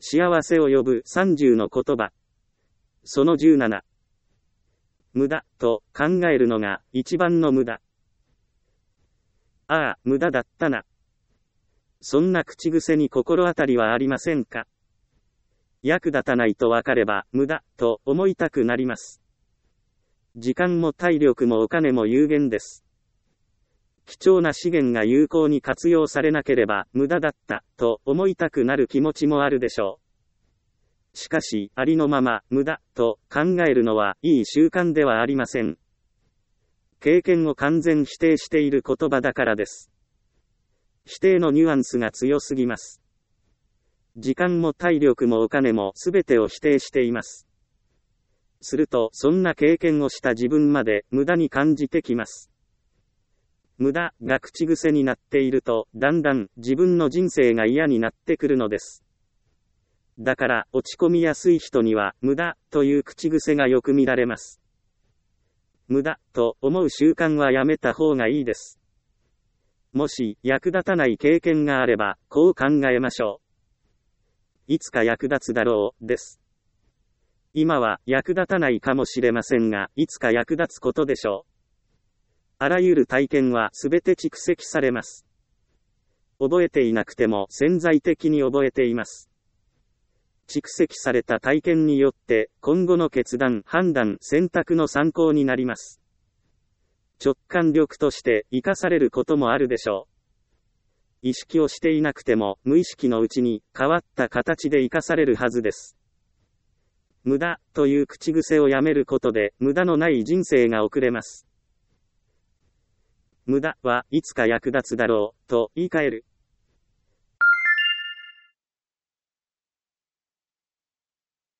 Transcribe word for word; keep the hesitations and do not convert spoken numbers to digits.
幸せを呼ぶさんじゅうの言葉。そのじゅうなな。無駄と考えるのが一番の無駄。ああ、無駄だったな。そんな口癖に心当たりはありませんか？役立たないとわかれば無駄と思いたくなります。時間も体力もお金も有限です。貴重な資源が有効に活用されなければ無駄だったと思いたくなる気持ちもあるでしょう。しかし、ありのまま無駄と考えるのはいい習慣ではありません。経験を完全否定している言葉だからです。否定のニュアンスが強すぎます。時間も体力もお金も全てを否定しています。すると、そんな経験をした自分まで無駄に感じてきます。無駄が口癖になっていると、だんだん自分の人生が嫌になってくるのです。だから、落ち込みやすい人には、無駄という口癖がよく見られます。無駄と思う習慣はやめた方がいいです。もし役立たない経験があれば、こう考えましょう。いつか役立つだろう、です。今は役立たないかもしれませんが、いつか役立つことでしょう。あらゆる体験はすべて蓄積されます。覚えていなくても潜在的に覚えています。蓄積された体験によって今後の決断、判断、選択の参考になります。直感力として生かされることもあるでしょう。意識をしていなくても無意識のうちに変わった形で生かされるはずです。無駄という口癖をやめることで無駄のない人生が送れます。無駄はいつか役立つだろうと言い換える。